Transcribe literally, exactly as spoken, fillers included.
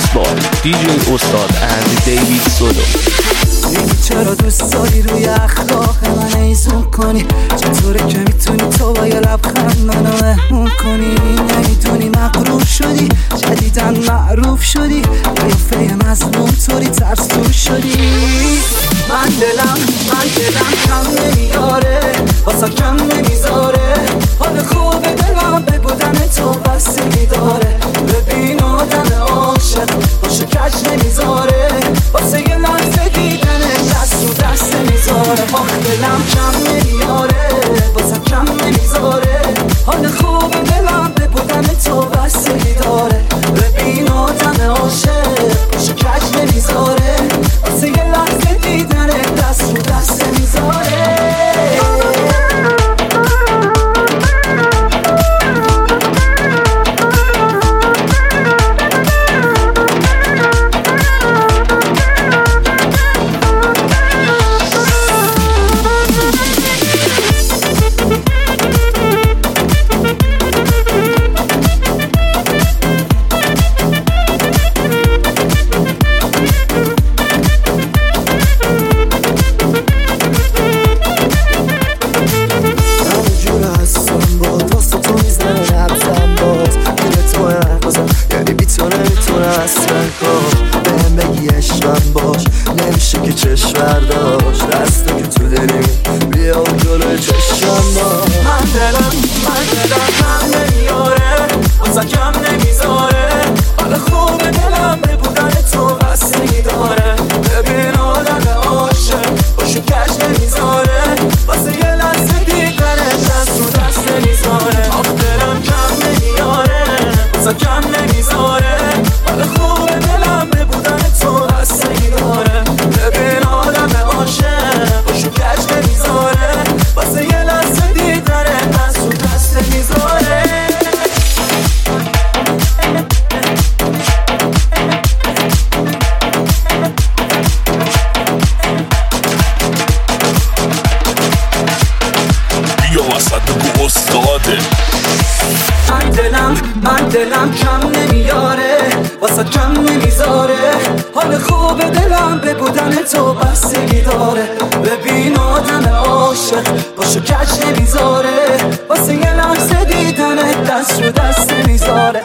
Mixed by دی جی استاد and دیوید سولو. میگی چرا دوست داری روی اخلاق من ایزون کنی؟ چطوره که میتونی تو با یه لبخند منو مهمون کنی؟ نمیدونی مغرور شدی، جدیدن معروف شدی، قیافه مظلوم طوری ترسو شدی. من دلم من دلم کم نمیاره، واسه کم نمیذاره، حال خوب دلم به بودن تو بستگی داره. ببین آدم عاشق باشه کج نمیذاره، واسه یه لحظه دیدن دست رو دست نمیذاره. آخ دلم کم نمیاره، واسه کم نمیذاره، حال خوب دلم به بودن تو بستگی داره. ببین آدم عاشق باشه کج نمیذاره، واسه یه لحظه دیدن دست رو دست نمیذاره. من دلم کم نمیاره، واسه کم نمیذاره، حال خوب دلم به بودن تو بستگی داره. ببین آدم عاشق باشه کج نمیذاره، واسه یه لحظه دیدن دست رو دست نمیذاره.